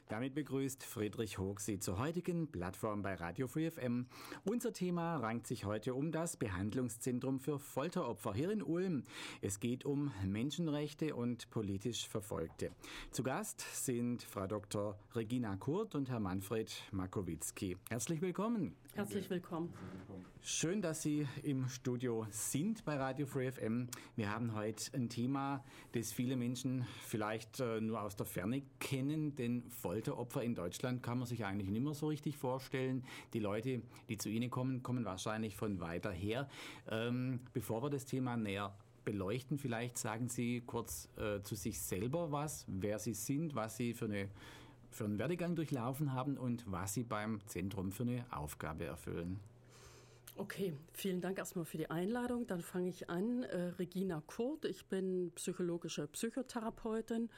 Damit begrüßt Friedrich Hoog Sie zur heutigen Plattform bei Radio Free FM. Unser Thema rankt sich heute um das Behandlungszentrum für Folteropfer hier in Ulm. Es geht um Menschenrechte und politisch Verfolgte. Zu Gast sind Frau Dr. Regina Kurt und Herr Manfred Makowitzki. Herzlich willkommen. Herzlich willkommen. Schön, dass Sie im Studio sind bei Radio Free FM. Wir haben heute ein Thema, das viele Menschen vielleicht nur aus der Ferne kennen, denn Folteropfer in Deutschland kann man sich eigentlich nicht mehr so richtig vorstellen. Die Leute, die zu Ihnen kommen, kommen wahrscheinlich von weiter her. Bevor wir das Thema näher beleuchten, vielleicht sagen Sie kurz zu sich selber was, wer Sie sind, was Sie für einen Werdegang durchlaufen haben und was Sie beim Zentrum für eine Aufgabe erfüllen. Okay, vielen Dank erstmal für die Einladung. Dann fange ich an. Regina Kurt, ich bin psychologische Psychotherapeutin.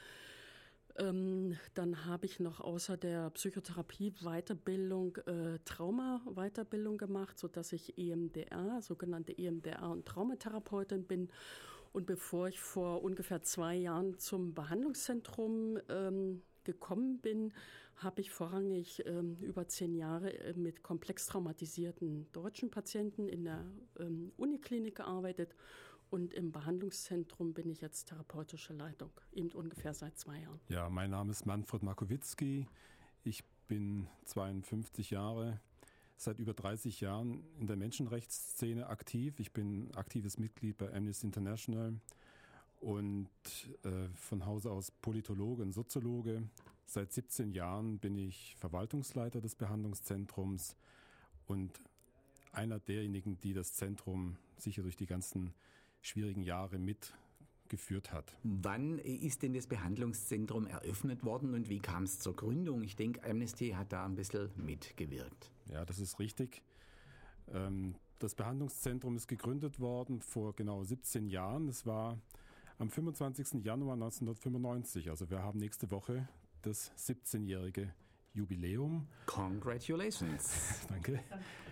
Dann habe ich noch außer der Psychotherapie Weiterbildung, Trauma-Weiterbildung gemacht, sodass ich sogenannte EMDR und Traumatherapeutin bin. Und bevor ich vor ungefähr 2 Jahren zum Behandlungszentrum gekommen bin, habe ich vorrangig über 10 Jahre mit komplex traumatisierten deutschen Patienten in der Uniklinik gearbeitet. Und im Behandlungszentrum bin ich jetzt therapeutische Leitung, eben ungefähr seit 2 Jahren. Ja, mein Name ist Manfred Makowitzki. Ich bin 52 Jahre, seit über 30 Jahren in der Menschenrechtsszene aktiv. Ich bin aktives Mitglied bei Amnesty International und von Hause aus Politologe und Soziologe. Seit 17 Jahren bin ich Verwaltungsleiter des Behandlungszentrums und einer derjenigen, die das Zentrum sicher durch die ganzen schwierigen Jahre mitgeführt hat. Wann ist denn das Behandlungszentrum eröffnet worden und wie kam es zur Gründung? Ich denke, Amnesty hat da ein bisschen mitgewirkt. Ja, das ist richtig. Das Behandlungszentrum ist gegründet worden vor genau 17 Jahren. Es war am 25. Januar 1995. Also wir haben nächste Woche das 17-jährige Jubiläum. Congratulations. Danke.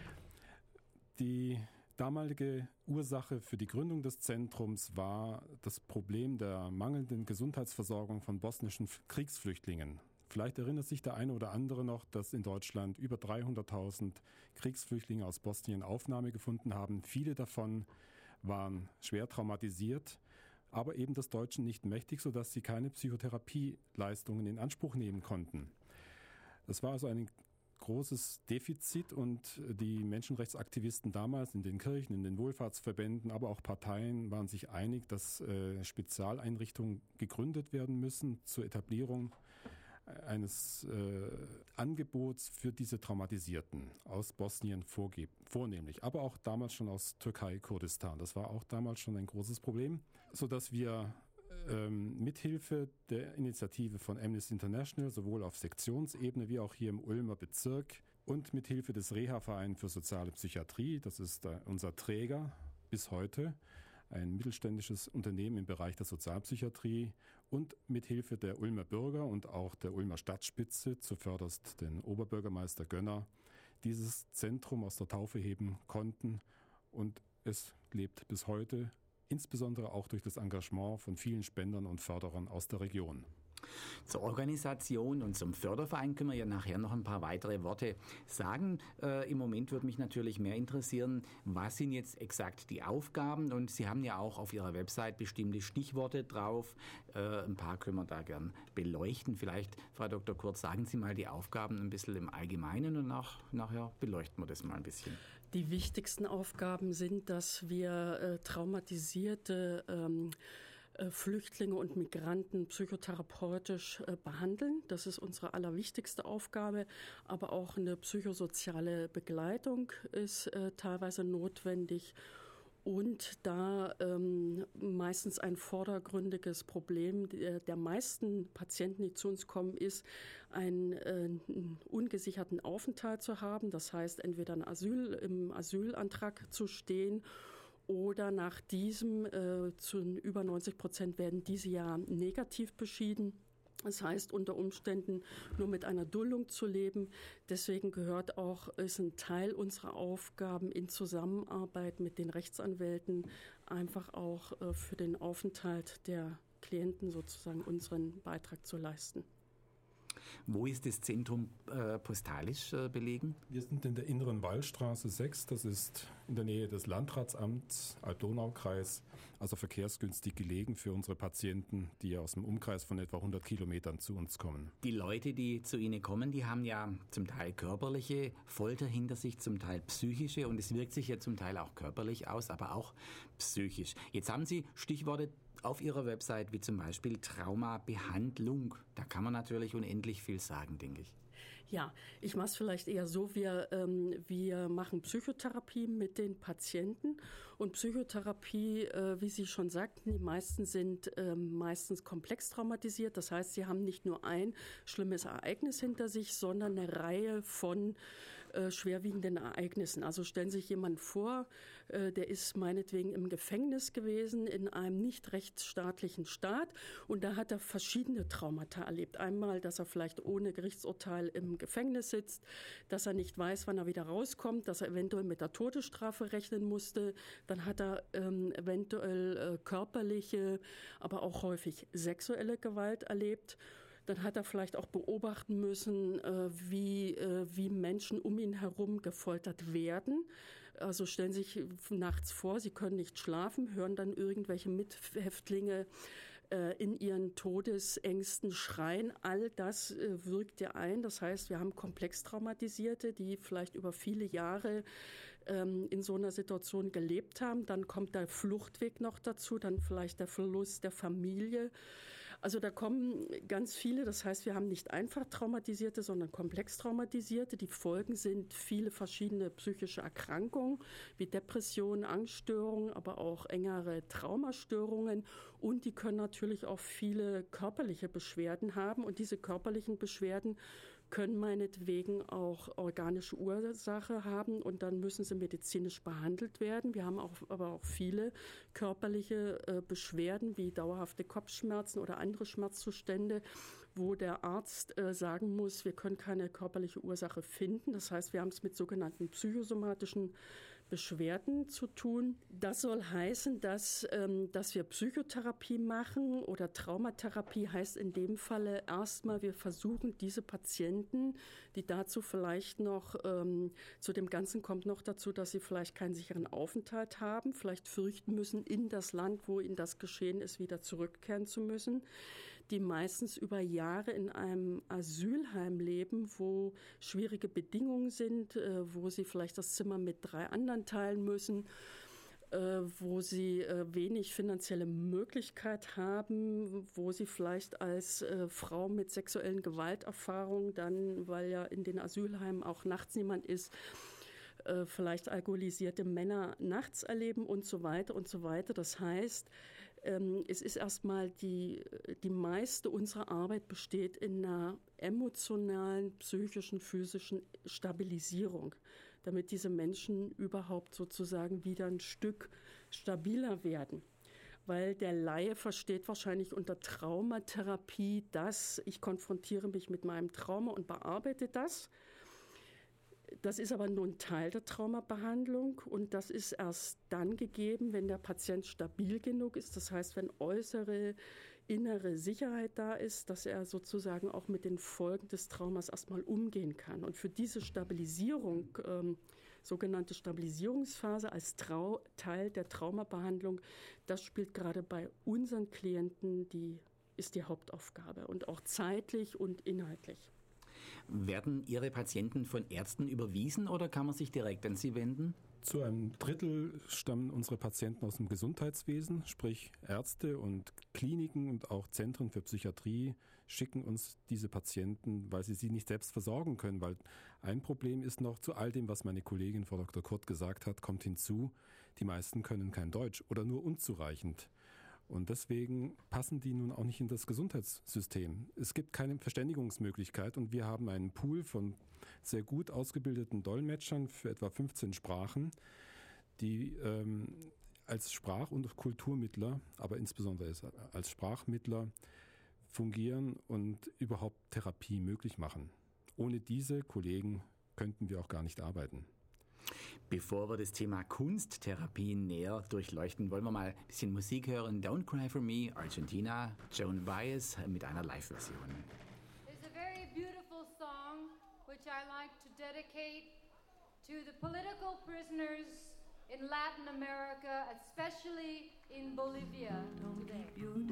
Die damalige Ursache für die Gründung des Zentrums war das Problem der mangelnden Gesundheitsversorgung von bosnischen Kriegsflüchtlingen. Vielleicht erinnert sich der eine oder andere noch, dass in Deutschland über 300.000 Kriegsflüchtlinge aus Bosnien Aufnahme gefunden haben. Viele davon waren schwer traumatisiert, aber eben des Deutschen nicht mächtig, sodass sie keine Psychotherapieleistungen in Anspruch nehmen konnten. Das war also ein großes Defizit und die Menschenrechtsaktivisten damals in den Kirchen, in den Wohlfahrtsverbänden, aber auch Parteien waren sich einig, dass Spezialeinrichtungen gegründet werden müssen zur Etablierung eines Angebots für diese Traumatisierten aus Bosnien vornehmlich, aber auch damals schon aus Türkei, Kurdistan. Das war auch damals schon ein großes Problem, sodass wir mithilfe der Initiative von Amnesty International sowohl auf Sektionsebene wie auch hier im Ulmer Bezirk und mithilfe des Reha-Verein für soziale Psychiatrie, das ist unser Träger bis heute, ein mittelständisches Unternehmen im Bereich der Sozialpsychiatrie und mithilfe der Ulmer Bürger und auch der Ulmer Stadtspitze, zuvörderst den Oberbürgermeister Gönner, dieses Zentrum aus der Taufe heben konnten und es lebt bis heute, insbesondere auch durch das Engagement von vielen Spendern und Förderern aus der Region. Zur Organisation und zum Förderverein können wir ja nachher noch ein paar weitere Worte sagen. Im Moment würde mich natürlich mehr interessieren, was sind jetzt exakt die Aufgaben? Und Sie haben ja auch auf Ihrer Website bestimmte Stichworte drauf. Ein paar können wir da gern beleuchten. Vielleicht, Frau Dr. Kurz, sagen Sie mal die Aufgaben ein bisschen im Allgemeinen und nachher beleuchten wir das mal ein bisschen. Die wichtigsten Aufgaben sind, dass wir traumatisierte Flüchtlinge und Migranten psychotherapeutisch behandeln. Das ist unsere allerwichtigste Aufgabe. Aber auch eine psychosoziale Begleitung ist teilweise notwendig. Und da meistens ein vordergründiges Problem der meisten Patienten, die zu uns kommen, ist, einen ungesicherten Aufenthalt zu haben. Das heißt, entweder im Asylantrag zu stehen oder nach diesem, zu über 90% werden diese ja negativ beschieden. Das heißt, unter Umständen nur mit einer Duldung zu leben. Deswegen ist ein Teil unserer Aufgaben in Zusammenarbeit mit den Rechtsanwälten einfach auch für den Aufenthalt der Klienten sozusagen unseren Beitrag zu leisten. Wo ist das Zentrum postalisch belegen? Wir sind in der Inneren Wallstraße 6, das ist in der Nähe des Landratsamts Alb-Donau-Kreis, also verkehrsgünstig gelegen für unsere Patienten, die aus dem Umkreis von etwa 100 Kilometern zu uns kommen. Die Leute, die zu Ihnen kommen, die haben ja zum Teil körperliche Folter hinter sich, zum Teil psychische, und es wirkt sich ja zum Teil auch körperlich aus, aber auch psychisch. Jetzt haben Sie Stichworte auf Ihrer Website wie zum Beispiel Traumabehandlung. Da kann man natürlich unendlich viel sagen, denke ich. Ja, ich mache es vielleicht eher so, wir machen Psychotherapie mit den Patienten, und Psychotherapie, wie Sie schon sagten, die meisten sind meistens komplex traumatisiert. Das heißt, sie haben nicht nur ein schlimmes Ereignis hinter sich, sondern eine Reihe von schwerwiegenden Ereignissen. Also stellen Sie sich jemanden vor, der ist meinetwegen im Gefängnis gewesen, in einem nicht rechtsstaatlichen Staat, und da hat er verschiedene Traumata erlebt. Einmal, dass er vielleicht ohne Gerichtsurteil im Gefängnis sitzt, dass er nicht weiß, wann er wieder rauskommt, dass er eventuell mit der Todesstrafe rechnen musste. Dann hat er eventuell körperliche, aber auch häufig sexuelle Gewalt erlebt. Dann hat er vielleicht auch beobachten müssen, wie Menschen um ihn herum gefoltert werden. Also stellen Sie sich nachts vor, Sie können nicht schlafen, hören dann irgendwelche Mithäftlinge in ihren Todesängsten schreien. All das wirkt ja ein. Das heißt, wir haben komplex Traumatisierte, die vielleicht über viele Jahre in so einer Situation gelebt haben. Dann kommt der Fluchtweg noch dazu, dann vielleicht der Verlust der Familie. Also da kommen ganz viele, das heißt, wir haben nicht einfach Traumatisierte, sondern komplex Traumatisierte. Die Folgen sind viele verschiedene psychische Erkrankungen wie Depressionen, Angststörungen, aber auch engere Traumastörungen, und die können natürlich auch viele körperliche Beschwerden haben, und diese körperlichen Beschwerden können meinetwegen auch organische Ursache haben, und dann müssen sie medizinisch behandelt werden. Wir haben aber auch viele körperliche Beschwerden wie dauerhafte Kopfschmerzen oder andere Schmerzzustände, wo der Arzt sagen muss, wir können keine körperliche Ursache finden. Das heißt, wir haben es mit sogenannten psychosomatischen Beschwerden zu tun. Das soll heißen, dass wir Psychotherapie machen, oder Traumatherapie heißt in dem Falle erstmal, wir versuchen diese Patienten, die dazu vielleicht noch, zu dem Ganzen kommt noch dazu, dass sie vielleicht keinen sicheren Aufenthalt haben, vielleicht fürchten müssen, in das Land, wo ihnen das geschehen ist, wieder zurückkehren zu müssen, die meistens über Jahre in einem Asylheim leben, wo schwierige Bedingungen sind, wo sie vielleicht das Zimmer mit 3 anderen teilen müssen, wo sie wenig finanzielle Möglichkeit haben, wo sie vielleicht als Frau mit sexuellen Gewalterfahrungen dann, weil ja in den Asylheimen auch nachts niemand ist, vielleicht alkoholisierte Männer nachts erleben und so weiter und so weiter. Das heißt, es ist erstmal die meiste unserer Arbeit besteht in einer emotionalen, psychischen, physischen Stabilisierung, damit diese Menschen überhaupt sozusagen wieder ein Stück stabiler werden. Weil der Laie versteht wahrscheinlich unter Traumatherapie, dass ich konfrontiere mich mit meinem Trauma und bearbeite das. Das ist aber nur ein Teil der Traumabehandlung, und das ist erst dann gegeben, wenn der Patient stabil genug ist. Das heißt, wenn äußere, innere Sicherheit da ist, dass er sozusagen auch mit den Folgen des Traumas erstmal umgehen kann. Und für diese Stabilisierung, sogenannte Stabilisierungsphase als Teil der Traumabehandlung, das spielt gerade bei unseren Klienten ist die Hauptaufgabe, und auch zeitlich und inhaltlich. Werden Ihre Patienten von Ärzten überwiesen, oder kann man sich direkt an Sie wenden? Zu einem Drittel stammen unsere Patienten aus dem Gesundheitswesen, sprich Ärzte und Kliniken und auch Zentren für Psychiatrie schicken uns diese Patienten, weil sie nicht selbst versorgen können. Weil ein Problem ist noch, zu all dem, was meine Kollegin Frau Dr. Kurt gesagt hat, kommt hinzu, die meisten können kein Deutsch oder nur unzureichend. Und deswegen passen die nun auch nicht in das Gesundheitssystem. Es gibt keine Verständigungsmöglichkeit, und wir haben einen Pool von sehr gut ausgebildeten Dolmetschern für etwa 15 Sprachen, die als Sprach- und Kulturmittler, aber insbesondere als Sprachmittler fungieren und überhaupt Therapie möglich machen. Ohne diese Kollegen könnten wir auch gar nicht arbeiten. Bevor wir das Thema Kunsttherapie näher durchleuchten, wollen wir mal ein bisschen Musik hören. Don't Cry For Me, Argentina, Joan Baez mit einer Live-Version. There's a very which I like to dedicate to the political prisoners in Latin America, especially in Bolivia today.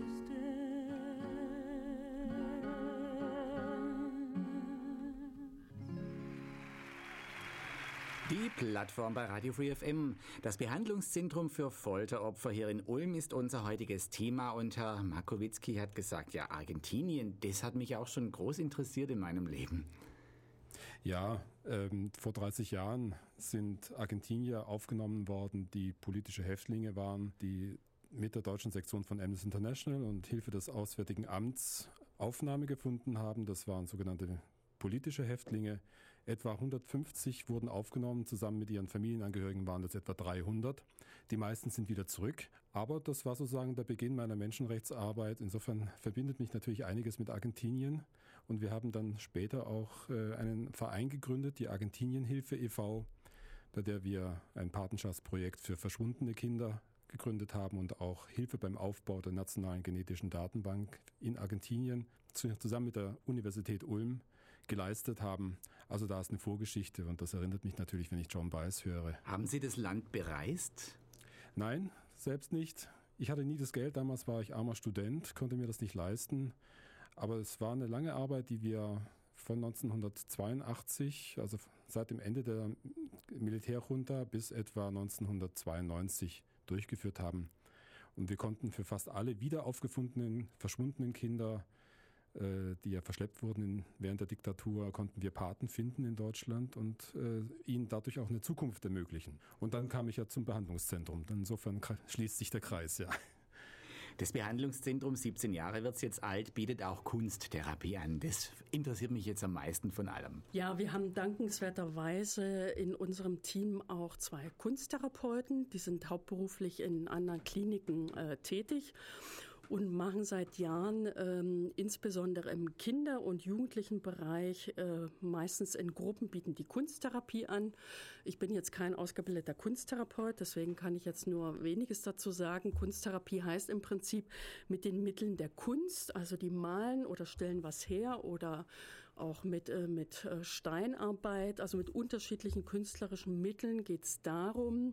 Die Plattform bei Radio Free FM. Das Behandlungszentrum für Folteropfer hier in Ulm ist unser heutiges Thema und Herr Makowitzki hat gesagt, ja, Argentinien, das hat mich auch schon groß interessiert in meinem Leben. Ja, vor 30 Jahren sind Argentinier aufgenommen worden, die politische Häftlinge waren, die mit der deutschen Sektion von Amnesty International und Hilfe des Auswärtigen Amts Aufnahme gefunden haben. Das waren sogenannte politische Häftlinge. Etwa 150 wurden aufgenommen, zusammen mit ihren Familienangehörigen waren das etwa 300. Die meisten sind wieder zurück. Aber das war sozusagen der Beginn meiner Menschenrechtsarbeit. Insofern verbindet mich natürlich einiges mit Argentinien. Und wir haben dann später auch einen Verein gegründet, die Argentinienhilfe e.V., bei der wir ein Patenschaftsprojekt für verschwundene Kinder gegründet haben und auch Hilfe beim Aufbau der nationalen genetischen Datenbank in Argentinien zusammen mit der Universität Ulm geleistet haben. Also da ist eine Vorgeschichte und das erinnert mich natürlich, wenn ich John Baez höre. Haben Sie das Land bereist? Nein, selbst nicht. Ich hatte nie das Geld, damals war ich armer Student, konnte mir das nicht leisten. Aber es war eine lange Arbeit, die wir von 1982, also seit dem Ende der Militärjunta bis etwa 1992 durchgeführt haben. Und wir konnten für fast alle wieder aufgefundenen, verschwundenen Kinder, die ja verschleppt wurden während der Diktatur, konnten wir Paten finden in Deutschland und ihnen dadurch auch eine Zukunft ermöglichen. Und dann kam ich ja zum Behandlungszentrum. Insofern schließt sich der Kreis, ja. Das Behandlungszentrum, 17 Jahre wird es jetzt alt, bietet auch Kunsttherapie an. Das interessiert mich jetzt am meisten von allem. Ja, wir haben dankenswerterweise in unserem Team auch 2 Kunsttherapeuten. Die sind hauptberuflich in anderen Kliniken tätig und machen seit Jahren insbesondere im Kinder- und Jugendlichenbereich meistens in Gruppen bieten die Kunsttherapie an. Ich bin jetzt kein ausgebildeter Kunsttherapeut, deswegen kann ich jetzt nur weniges dazu sagen. Kunsttherapie heißt im Prinzip mit den Mitteln der Kunst, also die malen oder stellen was her oder auch mit Steinarbeit, also mit unterschiedlichen künstlerischen Mitteln geht es darum,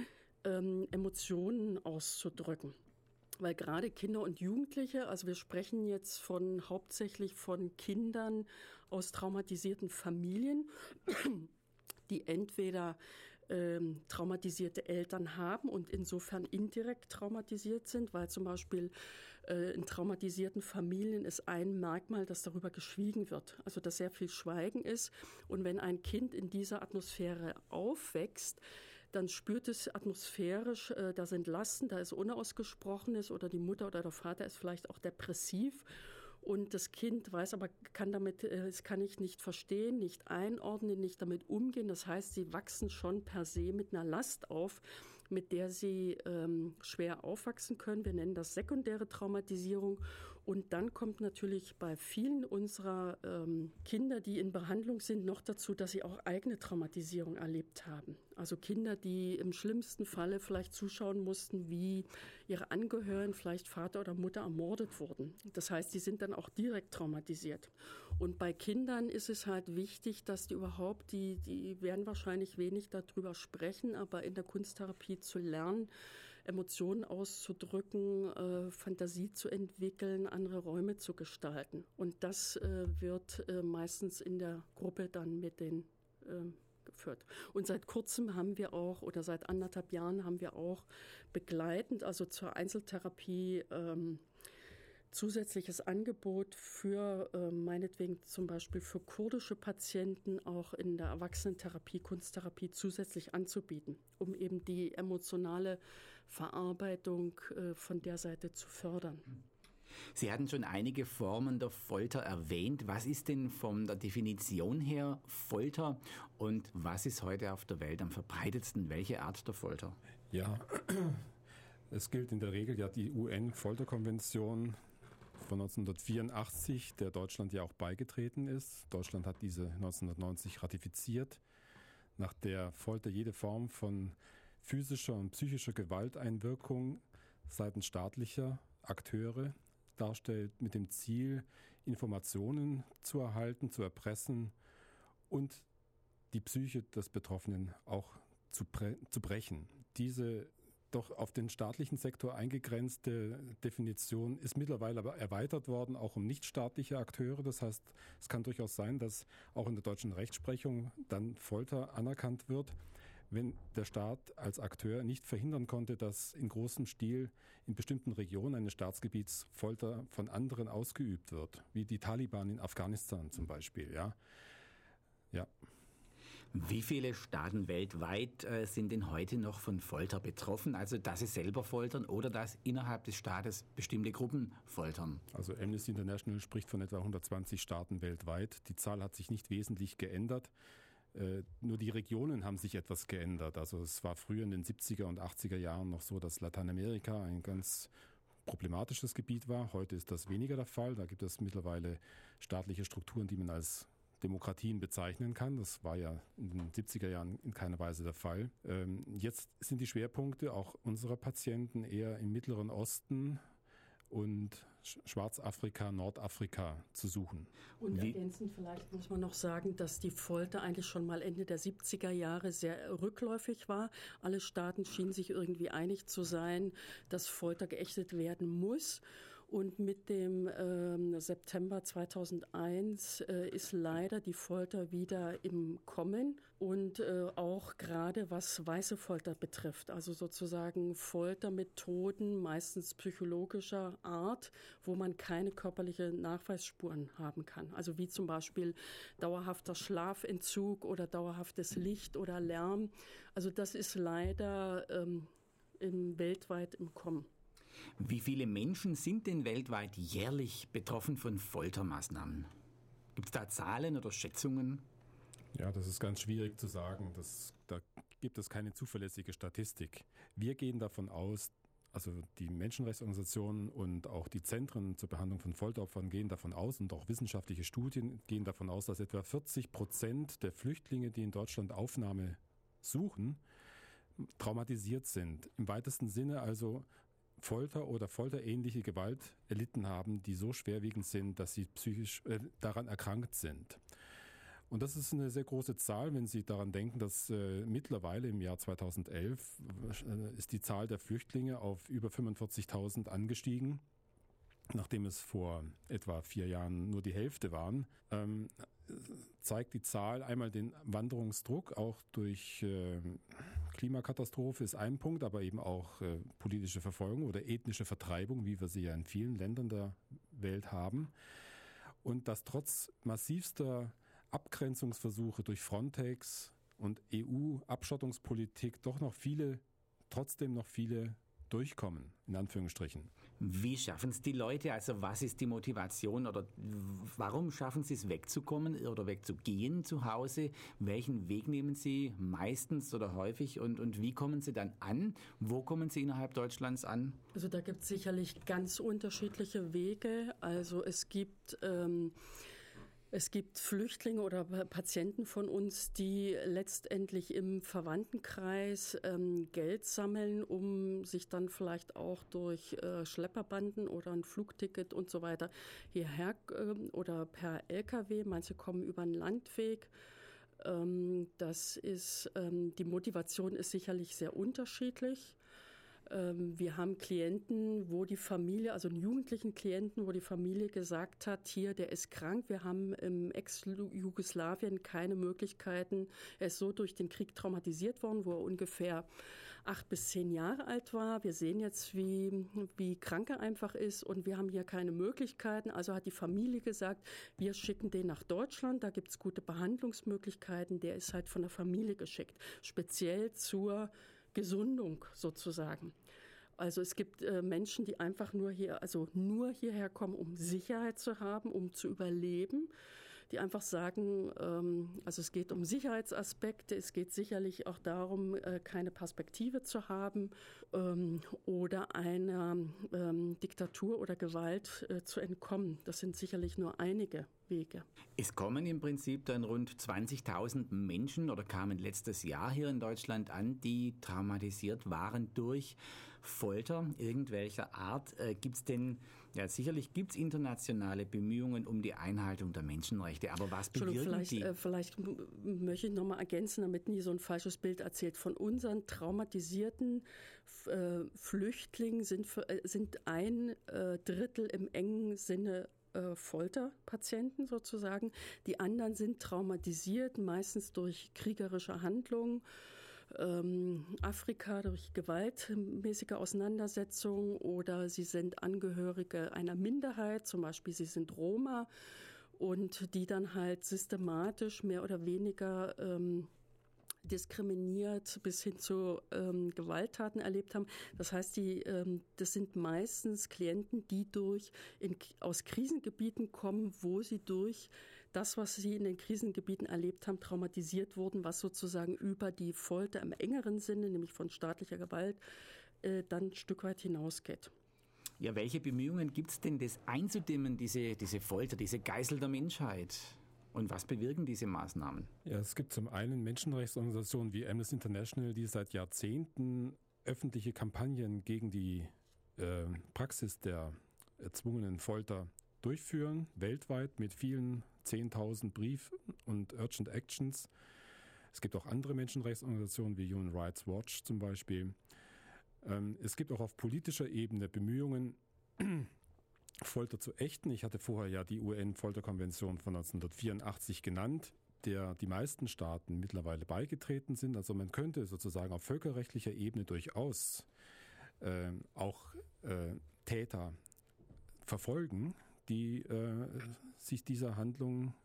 Emotionen auszudrücken. Weil gerade Kinder und Jugendliche, also wir sprechen jetzt hauptsächlich von Kindern aus traumatisierten Familien, die entweder traumatisierte Eltern haben und insofern indirekt traumatisiert sind, weil zum Beispiel in traumatisierten Familien ist ein Merkmal, dass darüber geschwiegen wird, also dass sehr viel Schweigen ist. Und wenn ein Kind in dieser Atmosphäre aufwächst, dann spürt es atmosphärisch, da sind Lasten, da ist Unausgesprochenes oder die Mutter oder der Vater ist vielleicht auch depressiv und das Kind weiß aber, es kann ich nicht verstehen, nicht einordnen, nicht damit umgehen. Das heißt, sie wachsen schon per se mit einer Last auf, mit der sie schwer aufwachsen können. Wir nennen das sekundäre Traumatisierung. Und dann kommt natürlich bei vielen unserer Kinder, die in Behandlung sind, noch dazu, dass sie auch eigene Traumatisierung erlebt haben. Also Kinder, die im schlimmsten Falle vielleicht zuschauen mussten, wie ihre Angehörigen, vielleicht Vater oder Mutter, ermordet wurden. Das heißt, die sind dann auch direkt traumatisiert. Und bei Kindern ist es halt wichtig, dass die überhaupt, die werden wahrscheinlich wenig darüber sprechen, aber in der Kunsttherapie zu lernen, Emotionen auszudrücken, Fantasie zu entwickeln, andere Räume zu gestalten. Und das wird meistens in der Gruppe dann mit den geführt. Und seit kurzem haben wir auch, oder seit 1,5 Jahren haben wir auch begleitend, also zur Einzeltherapie, zusätzliches Angebot für meinetwegen zum Beispiel für kurdische Patienten auch in der Erwachsenentherapie, Kunsttherapie zusätzlich anzubieten, um eben die emotionale Verarbeitung von der Seite zu fördern. Sie hatten schon einige Formen der Folter erwähnt. Was ist denn von der Definition her Folter und was ist heute auf der Welt am verbreitetsten? Welche Art der Folter? Ja, es gilt in der Regel ja die UN-Folterkonvention von 1984, der Deutschland ja auch beigetreten ist. Deutschland hat diese 1990 ratifiziert, nach der Folter jede Form von physischer und psychischer Gewalteinwirkung seitens staatlicher Akteure darstellt, mit dem Ziel, Informationen zu erhalten, zu erpressen und die Psyche des Betroffenen auch zu brechen. Diese doch auf den staatlichen Sektor eingegrenzte Definition ist mittlerweile aber erweitert worden, auch um nichtstaatliche Akteure. Das heißt, es kann durchaus sein, dass auch in der deutschen Rechtsprechung dann Folter anerkannt wird, wenn der Staat als Akteur nicht verhindern konnte, dass in großem Stil in bestimmten Regionen eines Staatsgebiets Folter von anderen ausgeübt wird, wie die Taliban in Afghanistan zum Beispiel. Ja. Wie viele Staaten weltweit sind denn heute noch von Folter betroffen? Also, dass sie selber foltern oder dass innerhalb des Staates bestimmte Gruppen foltern? Also Amnesty International spricht von etwa 120 Staaten weltweit. Die Zahl hat sich nicht wesentlich geändert. Nur die Regionen haben sich etwas geändert. Also es war früher in den 70er und 80er Jahren noch so, dass Lateinamerika ein ganz problematisches Gebiet war. Heute ist das weniger der Fall. Da gibt es mittlerweile staatliche Strukturen, die man als Demokratien bezeichnen kann. Das war ja in den 70er Jahren in keiner Weise der Fall. Jetzt sind die Schwerpunkte auch unserer Patienten eher im Mittleren Osten und Schwarzafrika, Nordafrika zu suchen. Und ergänzend vielleicht muss man noch sagen, dass die Folter eigentlich schon mal Ende der 70er Jahre sehr rückläufig war. Alle Staaten schienen sich irgendwie einig zu sein, dass Folter geächtet werden muss. Und mit dem September 2001 ist leider die Folter wieder im Kommen und auch gerade was weiße Folter betrifft, also sozusagen Foltermethoden, meistens psychologischer Art, wo man keine körperlichen Nachweisspuren haben kann. Also wie zum Beispiel dauerhafter Schlafentzug oder dauerhaftes Licht oder Lärm. Also das ist leider weltweit im Kommen. Wie viele Menschen sind denn weltweit jährlich betroffen von Foltermaßnahmen? Gibt es da Zahlen oder Schätzungen? Ja, das ist ganz schwierig zu sagen. Da gibt es keine zuverlässige Statistik. Wir gehen davon aus, also die Menschenrechtsorganisationen und auch die Zentren zur Behandlung von Folteropfern gehen davon aus und auch wissenschaftliche Studien gehen davon aus, dass etwa 40% der Flüchtlinge, die in Deutschland Aufnahme suchen, traumatisiert sind. Im weitesten Sinne also Folter oder folterähnliche Gewalt erlitten haben, die so schwerwiegend sind, dass sie psychisch daran erkrankt sind. Und das ist eine sehr große Zahl, wenn Sie daran denken, dass mittlerweile im Jahr 2011 ist die Zahl der Flüchtlinge auf über 45.000 angestiegen, nachdem es vor etwa 4 Jahren nur die Hälfte waren. Zeigt die Zahl einmal den Wanderungsdruck, auch durch Klimakatastrophe ist ein Punkt, aber eben auch politische Verfolgung oder ethnische Vertreibung, wie wir sie ja in vielen Ländern der Welt haben. Und dass trotz massivster Abgrenzungsversuche durch Frontex und EU-Abschottungspolitik trotzdem noch viele durchkommen, in Anführungsstrichen. Wie schaffen es die Leute? Also was ist die Motivation oder warum schaffen sie es wegzukommen oder wegzugehen zu Hause? Welchen Weg nehmen sie meistens oder häufig und wie kommen sie dann an? Wo kommen sie innerhalb Deutschlands an? Also da gibt es sicherlich ganz unterschiedliche Wege. Also es gibt Flüchtlinge oder Patienten von uns, die letztendlich im Verwandtenkreis Geld sammeln, um sich dann vielleicht auch durch Schlepperbanden oder ein Flugticket und so weiter hierher oder per LKW, manche kommen über einen Landweg. Die Motivation ist sicherlich sehr unterschiedlich. Wir haben Klienten, wo die Familie, also einen jugendlichen Klienten, wo die Familie gesagt hat, hier, der ist krank, wir haben im Ex-Jugoslawien keine Möglichkeiten. Er ist so durch den Krieg traumatisiert worden, wo er ungefähr 8 bis 10 Jahre alt war. Wir sehen jetzt, wie krank er einfach ist und wir haben hier keine Möglichkeiten. Also hat die Familie gesagt, wir schicken den nach Deutschland, da gibt es gute Behandlungsmöglichkeiten. Der ist halt von der Familie geschickt, speziell zur Gesundung sozusagen. Also es gibt Menschen, die einfach nur hierher kommen, um Sicherheit zu haben, um zu überleben, die einfach sagen, also es geht um Sicherheitsaspekte, es geht sicherlich auch darum, keine Perspektive zu haben oder einer Diktatur oder Gewalt zu entkommen. Das sind sicherlich nur einige Wege. Es kommen im Prinzip dann rund 20.000 Menschen oder kamen letztes Jahr hier in Deutschland an, die traumatisiert waren durch Folter irgendwelcher Art. Gibt's denn, ja sicherlich gibt's internationale Bemühungen um die Einhaltung der Menschenrechte, aber was bewirken die? Vielleicht möchte ich nochmal ergänzen, damit nie so ein falsches Bild erzählt. Von unseren traumatisierten Flüchtlingen sind 1/3 im engen Sinne Folterpatienten sozusagen. Die anderen sind traumatisiert, meistens durch kriegerische Handlungen, Afrika durch gewaltmäßige Auseinandersetzungen oder sie sind Angehörige einer Minderheit, zum Beispiel sie sind Roma und die dann halt systematisch mehr oder weniger diskriminiert bis hin zu Gewalttaten erlebt haben. Das heißt, das sind meistens Klienten, die aus Krisengebieten kommen, wo sie durch das, was sie in den Krisengebieten erlebt haben, traumatisiert wurden, was sozusagen über die Folter im engeren Sinne, nämlich von staatlicher Gewalt, dann ein Stück weit hinausgeht. Ja, welche Bemühungen gibt es denn, das einzudämmen, diese Folter, diese Geißel der Menschheit? Und was bewirken diese Maßnahmen? Ja, es gibt zum einen Menschenrechtsorganisationen wie Amnesty International, die seit Jahrzehnten öffentliche Kampagnen gegen die Praxis der erzwungenen Folter durchführen, weltweit mit vielen 10.000 Brief- und Urgent Actions. Es gibt auch andere Menschenrechtsorganisationen wie Human Rights Watch zum Beispiel. Es gibt auch auf politischer Ebene Bemühungen, Folter zu ächten. Ich hatte vorher ja die UN-Folterkonvention von 1984 genannt, der die meisten Staaten mittlerweile beigetreten sind. Also man könnte sozusagen auf völkerrechtlicher Ebene durchaus auch Täter verfolgen, die sich diese Handlung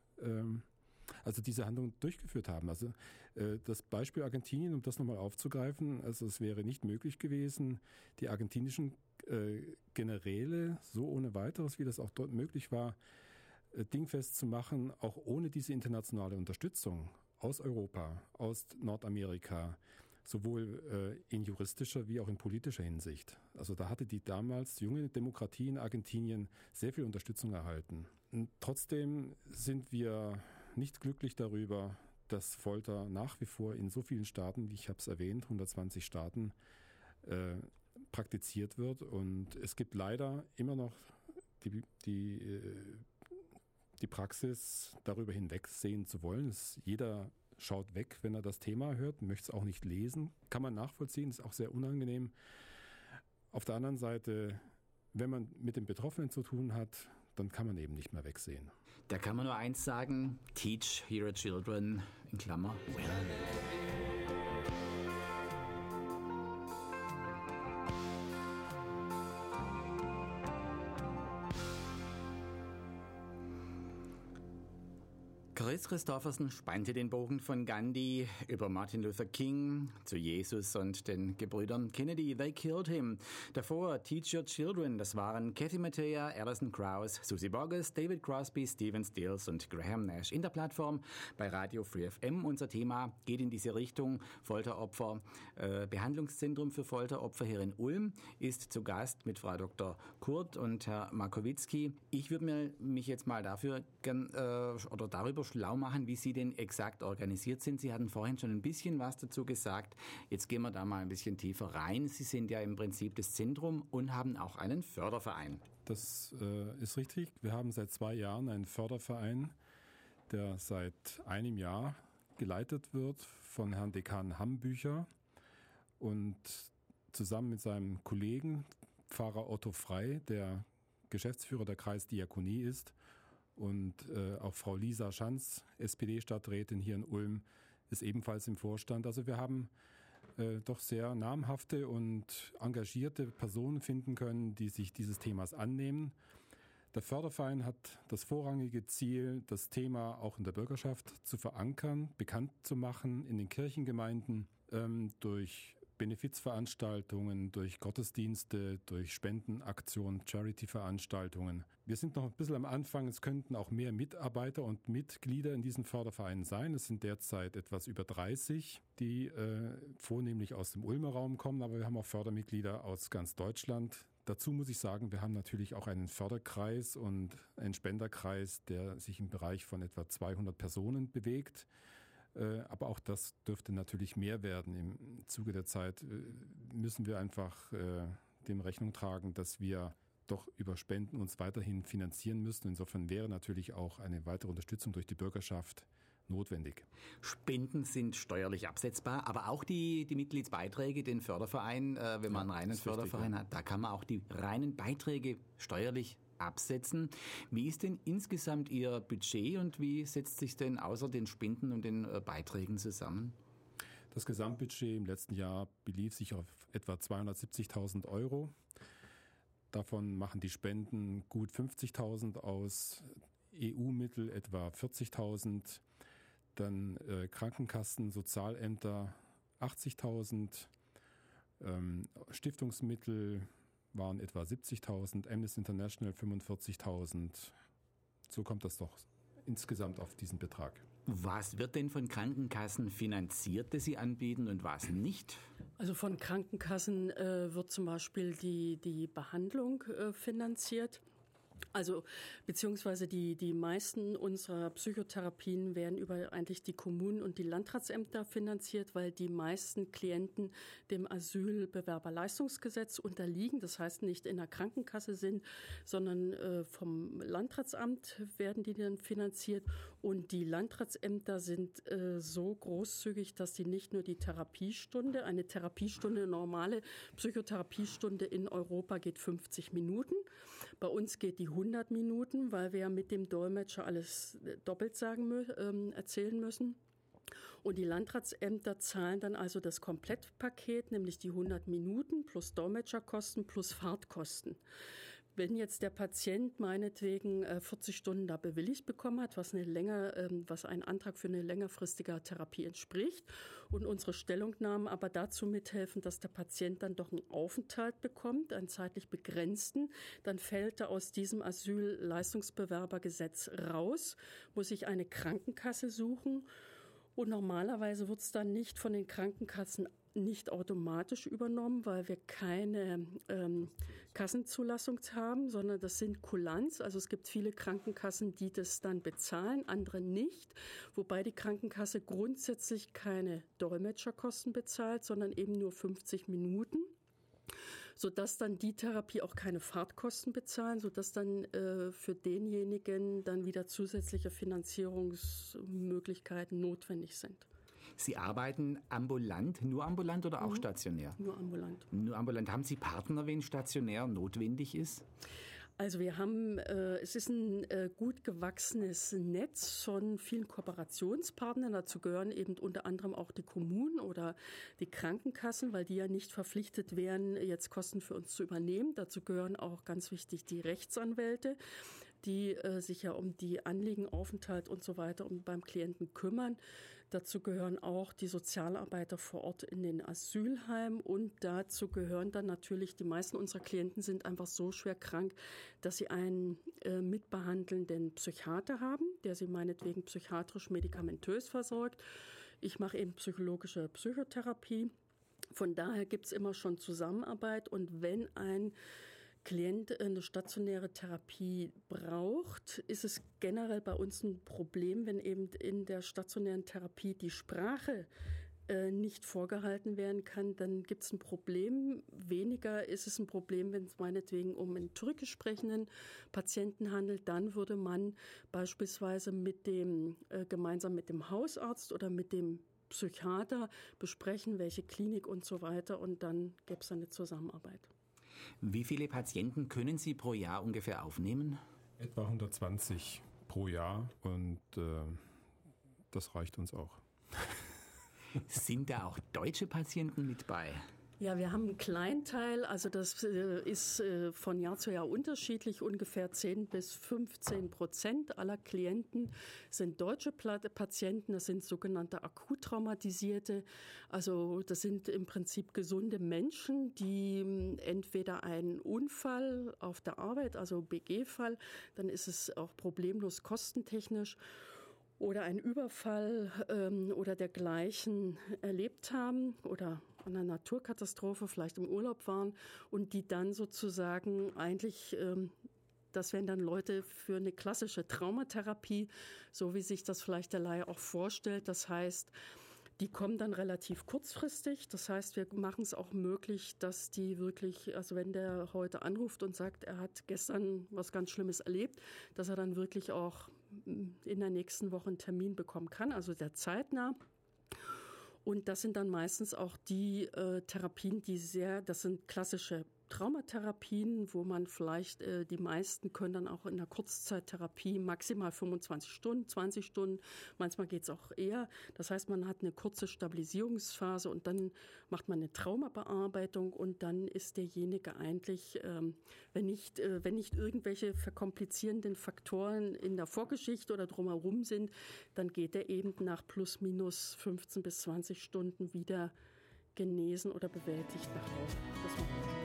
durchgeführt haben. Also das Beispiel Argentinien, um das nochmal aufzugreifen, also es wäre nicht möglich gewesen, die argentinischen Generäle so ohne weiteres, wie das auch dort möglich war, dingfest zu machen, auch ohne diese internationale Unterstützung aus Europa, aus Nordamerika, sowohl in juristischer wie auch in politischer Hinsicht. Also da hatte die damals junge Demokratie in Argentinien sehr viel Unterstützung erhalten. Und trotzdem sind wir nicht glücklich darüber, dass Folter nach wie vor in so vielen Staaten, wie ich habe es erwähnt, 120 Staaten, praktiziert wird. Und es gibt leider immer noch die Praxis, darüber hinwegsehen zu wollen. Jeder schaut weg, wenn er das Thema hört, möchte es auch nicht lesen. Kann man nachvollziehen, ist auch sehr unangenehm. Auf der anderen Seite, wenn man mit den Betroffenen zu tun hat, dann kann man eben nicht mehr wegsehen. Da kann man nur eins sagen, teach your children, in Klammer, well. Chris Christofferson spannte den Bogen von Gandhi über Martin Luther King zu Jesus und den Gebrüdern Kennedy. They killed him. Davor Teach Your Children. Das waren Kathy Mattea, Alison Krauss, Susie Boggess, David Crosby, Stephen Stills und Graham Nash. In der Plattform bei Radio Free FM. Unser Thema geht in diese Richtung. Folteropfer. Behandlungszentrum für Folteropfer hier in Ulm ist zu Gast mit Frau Dr. Kurt und Herr Markowitzki. Ich würde mich jetzt mal darüber schlau machen, wie Sie denn exakt organisiert sind. Sie hatten vorhin schon ein bisschen was dazu gesagt. Jetzt gehen wir da mal ein bisschen tiefer rein. Sie sind ja im Prinzip das Zentrum und haben auch einen Förderverein. Das ist richtig. Wir haben seit 2 Jahren einen Förderverein, der seit einem Jahr geleitet wird von Herrn Dekan Hambücher und zusammen mit seinem Kollegen Pfarrer Otto Frey, der Geschäftsführer der Kreisdiakonie ist, und auch Frau Lisa Schanz, SPD-Stadträtin hier in Ulm, ist ebenfalls im Vorstand. Also wir haben doch sehr namhafte und engagierte Personen finden können, die sich dieses Themas annehmen. Der Förderverein hat das vorrangige Ziel, das Thema auch in der Bürgerschaft zu verankern, bekannt zu machen in den Kirchengemeinden durch Benefizveranstaltungen, durch Gottesdienste, durch Spendenaktionen, Charity-Veranstaltungen. Wir sind noch ein bisschen am Anfang. Es könnten auch mehr Mitarbeiter und Mitglieder in diesen Fördervereinen sein. Es sind derzeit etwas über 30, die vornehmlich aus dem Ulmer Raum kommen, aber wir haben auch Fördermitglieder aus ganz Deutschland. Dazu muss ich sagen, wir haben natürlich auch einen Förderkreis und einen Spenderkreis, der sich im Bereich von etwa 200 Personen bewegt. Aber auch das dürfte natürlich mehr werden. Im Zuge der Zeit müssen wir einfach dem Rechnung tragen, dass wir doch über Spenden uns weiterhin finanzieren müssen. Insofern wäre natürlich auch eine weitere Unterstützung durch die Bürgerschaft notwendig. Spenden sind steuerlich absetzbar, aber auch die Mitgliedsbeiträge, den Förderverein, wenn man einen reinen Förderverein hat, da kann man auch die reinen Beiträge steuerlich absetzen. Wie ist denn insgesamt Ihr Budget und wie setzt sich denn außer den Spenden und den Beiträgen zusammen? Das Gesamtbudget im letzten Jahr belief sich auf etwa 270.000 €. Davon machen die Spenden gut 50.000 aus, EU-Mittel etwa 40.000, dann Krankenkassen, Sozialämter 80.000, Stiftungsmittel waren etwa 70.000, Amnesty International 45.000. So kommt das doch insgesamt auf diesen Betrag. Was wird denn von Krankenkassen finanziert, das Sie anbieten und was nicht? Also von Krankenkassen wird zum Beispiel die Behandlung finanziert. Also beziehungsweise die meisten unserer Psychotherapien werden über eigentlich die Kommunen und die Landratsämter finanziert, weil die meisten Klienten dem Asylbewerberleistungsgesetz unterliegen. Das heißt, nicht in der Krankenkasse sind, sondern vom Landratsamt werden die dann finanziert. Und die Landratsämter sind so großzügig, dass die nicht nur die Therapiestunde, eine normale Psychotherapiestunde in Europa geht 50 Minuten. Bei uns geht die 100 Minuten, weil wir mit dem Dolmetscher alles doppelt erzählen müssen. Und die Landratsämter zahlen dann also das Komplettpaket, nämlich die 100 Minuten plus Dolmetscherkosten plus Fahrtkosten. Wenn jetzt der Patient meinetwegen 40 Stunden da bewilligt bekommen hat, was ein Antrag für eine längerfristige Therapie entspricht und unsere Stellungnahmen aber dazu mithelfen, dass der Patient dann doch einen Aufenthalt bekommt, einen zeitlich begrenzten, dann fällt er aus diesem Asylleistungsbewerbergesetz raus, muss sich eine Krankenkasse suchen. Und normalerweise wird es dann nicht von den Krankenkassen nicht automatisch übernommen, weil wir keine Kassenzulassung haben, sondern das sind Kulanz. Also es gibt viele Krankenkassen, die das dann bezahlen, andere nicht. Wobei die Krankenkasse grundsätzlich keine Dolmetscherkosten bezahlt, sondern eben nur 50 Minuten. Sodass dann die Therapie auch keine Fahrtkosten bezahlen, sodass dann für denjenigen dann wieder zusätzliche Finanzierungsmöglichkeiten notwendig sind. Sie arbeiten ambulant, nur ambulant oder auch stationär? Nur ambulant. Nur ambulant. Haben Sie Partner, wenn stationär notwendig ist? Also wir haben, es ist ein gut gewachsenes Netz von vielen Kooperationspartnern. Dazu gehören eben unter anderem auch die Kommunen oder die Krankenkassen, weil die ja nicht verpflichtet wären, jetzt Kosten für uns zu übernehmen. Dazu gehören auch ganz wichtig die Rechtsanwälte, die sich ja um die Anliegen, Aufenthalt und so weiter beim Klienten kümmern. Dazu gehören auch die Sozialarbeiter vor Ort in den Asylheimen und dazu gehören dann natürlich, die meisten unserer Klienten sind einfach so schwer krank, dass sie einen mitbehandelnden Psychiater haben, der sie meinetwegen psychiatrisch medikamentös versorgt. Ich mache eben psychologische Psychotherapie. Von daher gibt es immer schon Zusammenarbeit und wenn ein Klient eine stationäre Therapie braucht, ist es generell bei uns ein Problem, wenn eben in der stationären Therapie die Sprache nicht vorgehalten werden kann, dann gibt es ein Problem. Weniger ist es ein Problem, wenn es meinetwegen um einen türkisch sprechenden Patienten handelt. Dann würde man beispielsweise gemeinsam mit dem Hausarzt oder mit dem Psychiater besprechen, welche Klinik und so weiter und dann gäbe es eine Zusammenarbeit. Wie viele Patienten können Sie pro Jahr ungefähr aufnehmen? Etwa 120 pro Jahr und das reicht uns auch. Sind da auch deutsche Patienten mit bei? Ja, wir haben einen kleinen Teil, also das ist von Jahr zu Jahr unterschiedlich. Ungefähr 10-15% aller Klienten sind deutsche Patienten. Das sind sogenannte akut traumatisierte. Also das sind im Prinzip gesunde Menschen, die entweder einen Unfall auf der Arbeit, also BG-Fall, dann ist es auch problemlos kostentechnisch, oder einen Überfall oder dergleichen erlebt haben oder einer Naturkatastrophe, vielleicht im Urlaub waren und die dann sozusagen eigentlich, das wären dann Leute für eine klassische Traumatherapie, so wie sich das vielleicht der Laie auch vorstellt. Das heißt, die kommen dann relativ kurzfristig. Das heißt, wir machen es auch möglich, dass die wirklich, also wenn der heute anruft und sagt, er hat gestern was ganz Schlimmes erlebt, dass er dann wirklich auch in der nächsten Woche einen Termin bekommen kann, also der zeitnah. Und das sind dann meistens auch die Therapien, das sind klassische Traumatherapien, wo man vielleicht, die meisten können dann auch in der Kurzzeittherapie maximal 25 Stunden, 20 Stunden, manchmal geht es auch eher. Das heißt, man hat eine kurze Stabilisierungsphase und dann macht man eine Traumabearbeitung und dann ist derjenige eigentlich, wenn nicht irgendwelche verkomplizierenden Faktoren in der Vorgeschichte oder drumherum sind, dann geht er eben nach plus minus 15 bis 20 Stunden wieder genesen oder bewältigt nach Hause. Das macht man.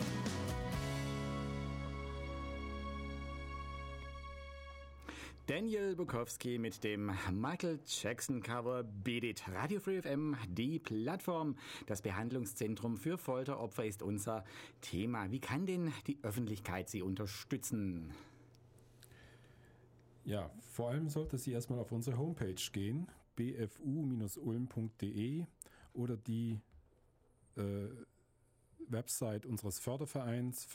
Daniel Bukowski mit dem Michael Jackson Cover Beat It. Radio Free FM, die Plattform. Das Behandlungszentrum für Folteropfer ist unser Thema. Wie kann denn die Öffentlichkeit Sie unterstützen? Ja, vor allem sollte sie erstmal auf unsere Homepage gehen, bfu-ulm.de oder die Website unseres Fördervereins,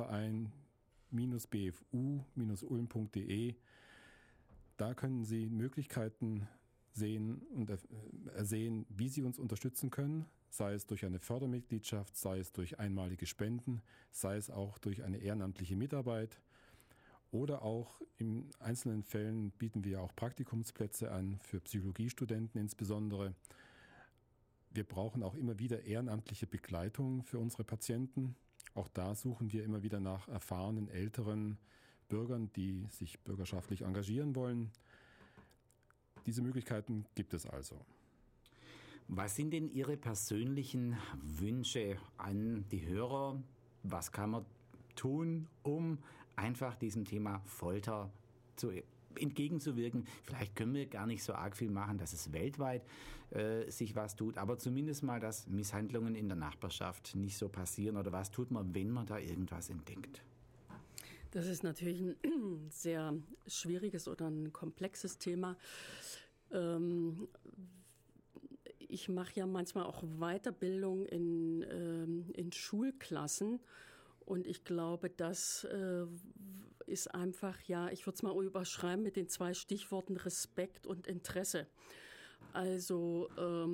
förderverein-bfu-ulm.de. Da können Sie Möglichkeiten sehen und ersehen, wie Sie uns unterstützen können, sei es durch eine Fördermitgliedschaft, sei es durch einmalige Spenden, sei es auch durch eine ehrenamtliche Mitarbeit oder auch in einzelnen Fällen bieten wir auch Praktikumsplätze an, für Psychologiestudenten insbesondere. Wir brauchen auch immer wieder ehrenamtliche Begleitung für unsere Patienten. Auch da suchen wir immer wieder nach erfahrenen, älteren Bürgern, die sich bürgerschaftlich engagieren wollen. Diese Möglichkeiten gibt es also. Was sind denn Ihre persönlichen Wünsche an die Hörer? Was kann man tun, um einfach diesem Thema Folter entgegenzuwirken? Vielleicht können wir gar nicht so arg viel machen, dass es weltweit sich was tut, aber zumindest mal, dass Misshandlungen in der Nachbarschaft nicht so passieren. Oder was tut man, wenn man da irgendwas entdeckt? Das ist natürlich ein sehr schwieriges oder ein komplexes Thema. Ich mache ja manchmal auch Weiterbildung in Schulklassen und ich glaube, das ist einfach, ja, ich würde es mal überschreiben mit den 2 Stichworten Respekt und Interesse. Also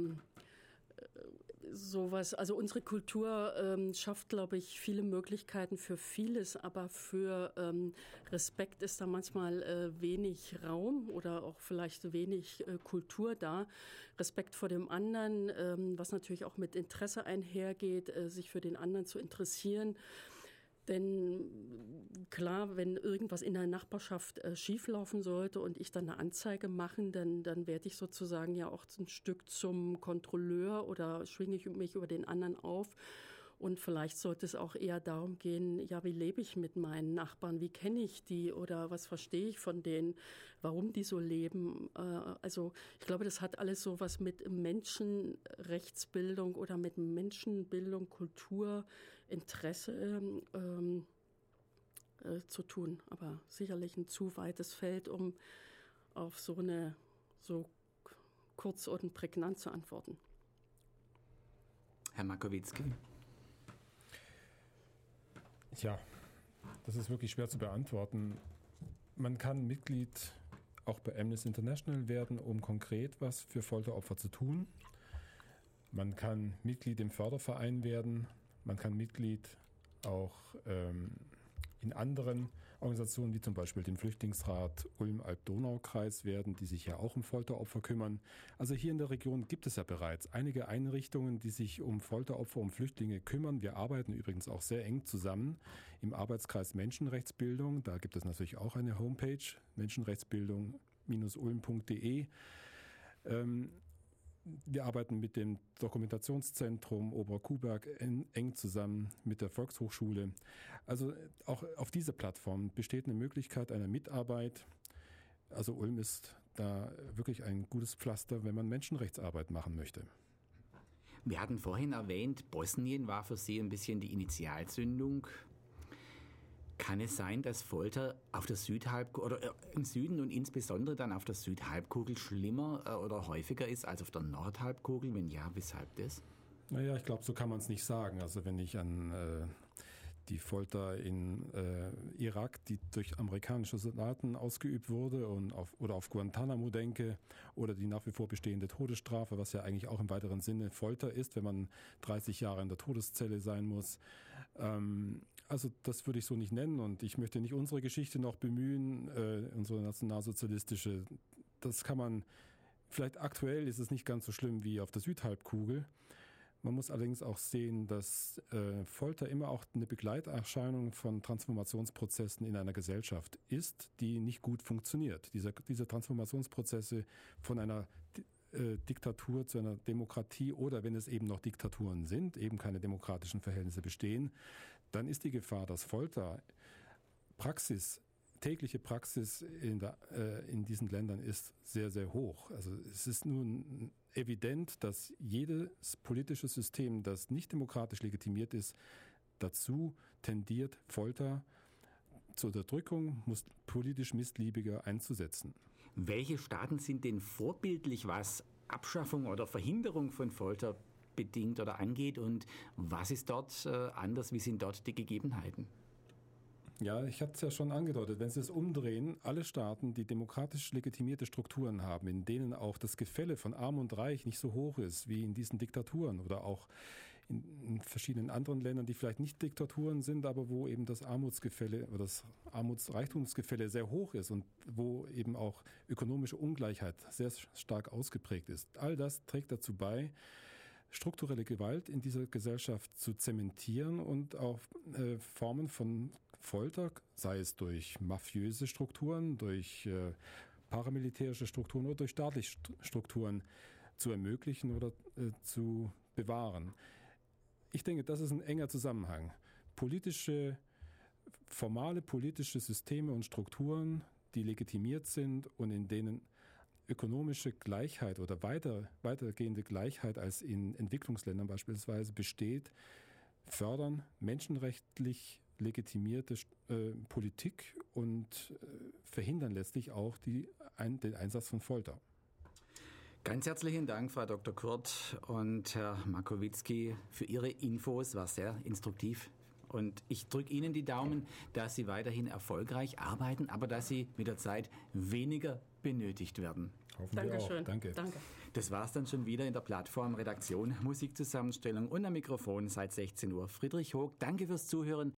sowas, also unsere Kultur schafft, glaube ich, viele Möglichkeiten für vieles, aber für Respekt ist da manchmal wenig Raum oder auch vielleicht wenig Kultur da. Respekt vor dem anderen, was natürlich auch mit Interesse einhergeht, sich für den anderen zu interessieren. Denn klar, wenn irgendwas in der Nachbarschaft schieflaufen sollte und ich dann eine Anzeige machen, dann werde ich sozusagen ja auch ein Stück zum Kontrolleur oder schwinge ich mich über den anderen auf. Und vielleicht sollte es auch eher darum gehen, ja, wie lebe ich mit meinen Nachbarn, wie kenne ich die oder was verstehe ich von denen, warum die so leben. Also ich glaube, das hat alles so was mit Menschenrechtsbildung oder mit Menschenbildung, Kultur, Interesse zu tun. Aber sicherlich ein zu weites Feld, um auf so kurz und prägnant zu antworten. Herr Makowitzki. Ja, das ist wirklich schwer zu beantworten. Man kann Mitglied auch bei Amnesty International werden, um konkret was für Folteropfer zu tun. Man kann Mitglied im Förderverein werden. Man kann Mitglied auch in anderen Organisationen, wie zum Beispiel dem Flüchtlingsrat Ulm-Alb-Donau-Kreis werden, die sich ja auch um Folteropfer kümmern. Also hier in der Region gibt es ja bereits einige Einrichtungen, die sich um Folteropfer, um Flüchtlinge kümmern. Wir arbeiten übrigens auch sehr eng zusammen im Arbeitskreis Menschenrechtsbildung. Da gibt es natürlich auch eine Homepage, menschenrechtsbildung-ulm.de. Wir arbeiten mit dem Dokumentationszentrum Oberkuhberg eng zusammen mit der Volkshochschule. Also auch auf dieser Plattform besteht eine Möglichkeit einer Mitarbeit. Also Ulm ist da wirklich ein gutes Pflaster, wenn man Menschenrechtsarbeit machen möchte. Wir hatten vorhin erwähnt, Bosnien war für Sie ein bisschen die Initialzündung. Kann es sein, dass Folter auf der Südhalbkugel oder im Süden und insbesondere dann auf der Südhalbkugel schlimmer oder häufiger ist als auf der Nordhalbkugel? Wenn ja, weshalb das? Naja, ich glaube, so kann man es nicht sagen. Also wenn ich an die Folter in Irak, die durch amerikanische Soldaten ausgeübt wurde, oder auf Guantanamo denke, oder die nach wie vor bestehende Todesstrafe, was ja eigentlich auch im weiteren Sinne Folter ist, wenn man 30 Jahre in der Todeszelle sein muss. Also das würde ich so nicht nennen, und ich möchte nicht unsere Geschichte noch bemühen, unsere nationalsozialistische. Das kann man, vielleicht aktuell ist es nicht ganz so schlimm wie auf der Südhalbkugel. Man muss allerdings auch sehen, dass Folter immer auch eine Begleiterscheinung von Transformationsprozessen in einer Gesellschaft ist, die nicht gut funktioniert. Diese Transformationsprozesse von einer Diktatur zu einer Demokratie, oder wenn es eben noch Diktaturen sind, eben keine demokratischen Verhältnisse bestehen, dann ist die Gefahr, dass Folter tägliche Praxis in diesen Ländern ist sehr, sehr hoch. Also es ist nun evident, dass jedes politische System, das nicht demokratisch legitimiert ist, dazu tendiert, Folter zur Unterdrückung politisch Missliebiger einzusetzen. Welche Staaten sind denn vorbildlich, was Abschaffung oder Verhinderung von Folter bedingt oder angeht, und was ist dort anders, wie sind dort die Gegebenheiten? Ja, ich hatte es ja schon angedeutet, wenn Sie es umdrehen, alle Staaten, die demokratisch legitimierte Strukturen haben, in denen auch das Gefälle von Arm und Reich nicht so hoch ist wie in diesen Diktaturen oder auch in verschiedenen anderen Ländern, die vielleicht nicht Diktaturen sind, aber wo eben das Armutsgefälle oder das Armutsreichtumsgefälle sehr hoch ist und wo eben auch ökonomische Ungleichheit sehr stark ausgeprägt ist. All das trägt dazu bei, strukturelle Gewalt in dieser Gesellschaft zu zementieren und auch Formen von Folter, sei es durch mafiöse Strukturen, durch paramilitärische Strukturen oder durch staatliche Strukturen zu ermöglichen oder zu bewahren. Ich denke, das ist ein enger Zusammenhang. Formale politische Systeme und Strukturen, die legitimiert sind und in denen ökonomische Gleichheit oder weitergehende Gleichheit als in Entwicklungsländern beispielsweise besteht, fördern menschenrechtlich legitimierte Politik und verhindern letztlich auch den Einsatz von Folter. Ganz herzlichen Dank, Frau Dr. Kurt und Herr Makowitzki, für Ihre Infos. War sehr instruktiv. Und ich drücke Ihnen die Daumen, dass Sie weiterhin erfolgreich arbeiten, aber dass Sie mit der Zeit weniger benötigt werden. Hoffen wir auch. Danke. Das war's dann schon wieder in der Plattform Redaktion, Musikzusammenstellung und am Mikrofon seit 16 Uhr. Friedrich Hoog, danke fürs Zuhören.